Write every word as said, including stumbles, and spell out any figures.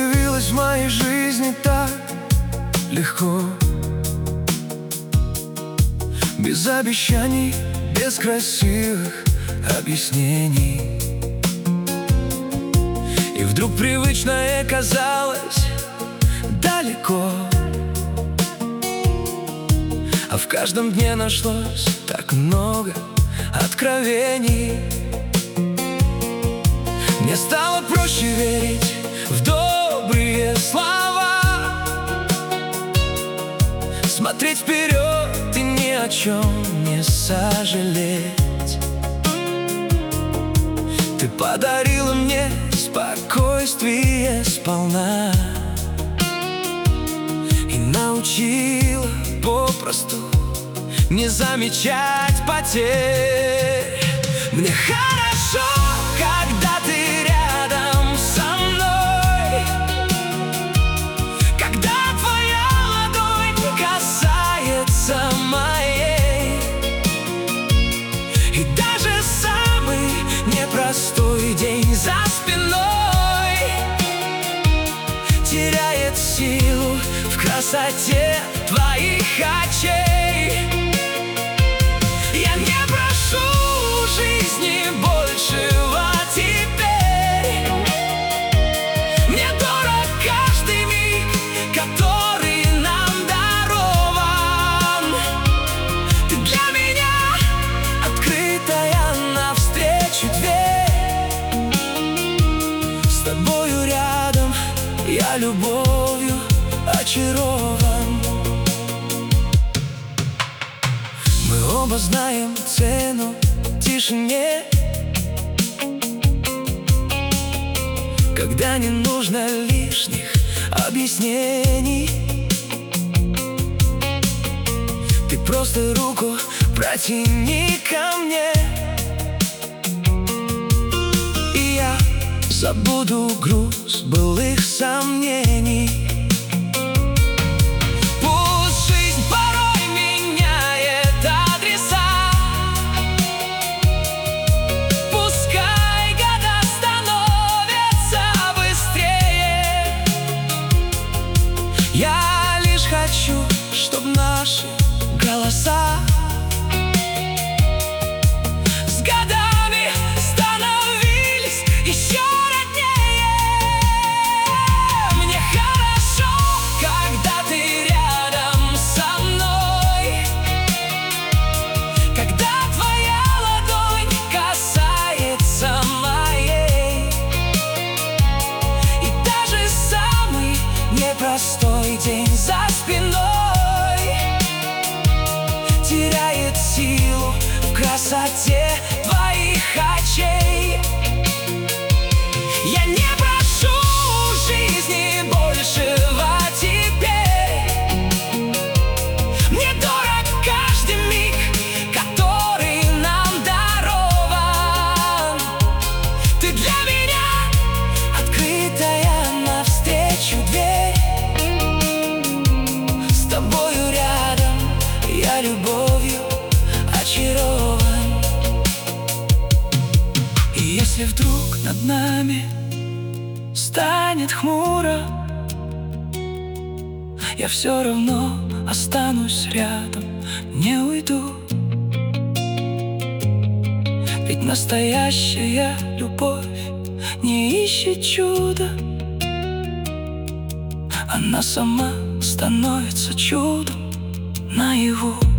появилась в моей жизни так легко, без обещаний, без красивых объяснений. И вдруг привычное казалось далеко, а в каждом дне нашлось так много откровений. Мне стало проще верить в добрые слова, смотреть вперед и ни о чем не сожалеть. Ты подарила мне спокойствие сполна и научила попросту не замечать потерь. Мне хорошо, когда ты рядом со мной, когда твоя ладонь касается моей, и даже самый непростой день за спиной теряет силу в красоте твоих очей. Я не прошу жизни большего теперь, мне дорог каждый миг, который нам дарован. Ты для меня открытая навстречу дверь. С тобою рядом я любовью очарован. Мы оба знаем цену тишине, когда не нужно лишних объяснений. Ты просто руку протяни ко мне, и я забуду груз былых сомнений. Я лишь хочу, чтоб наши голоса с годами становились еще роднее. Мне хорошо, когда ты рядом со мной, когда твоя ладонь касается моей, и даже самый непростой день за спиной теряет силу в красоте твоих очей. Я не прошу жизни большего теперь, мне дорог каждый миг, который нам дарован. Ты для меня открытая навстречу дверь. Я любовью очарован. И если вдруг над нами станет хмуро, я все равно останусь рядом, не уйду. Ведь настоящая любовь не ищет чуда, она сама становится чудом наяву.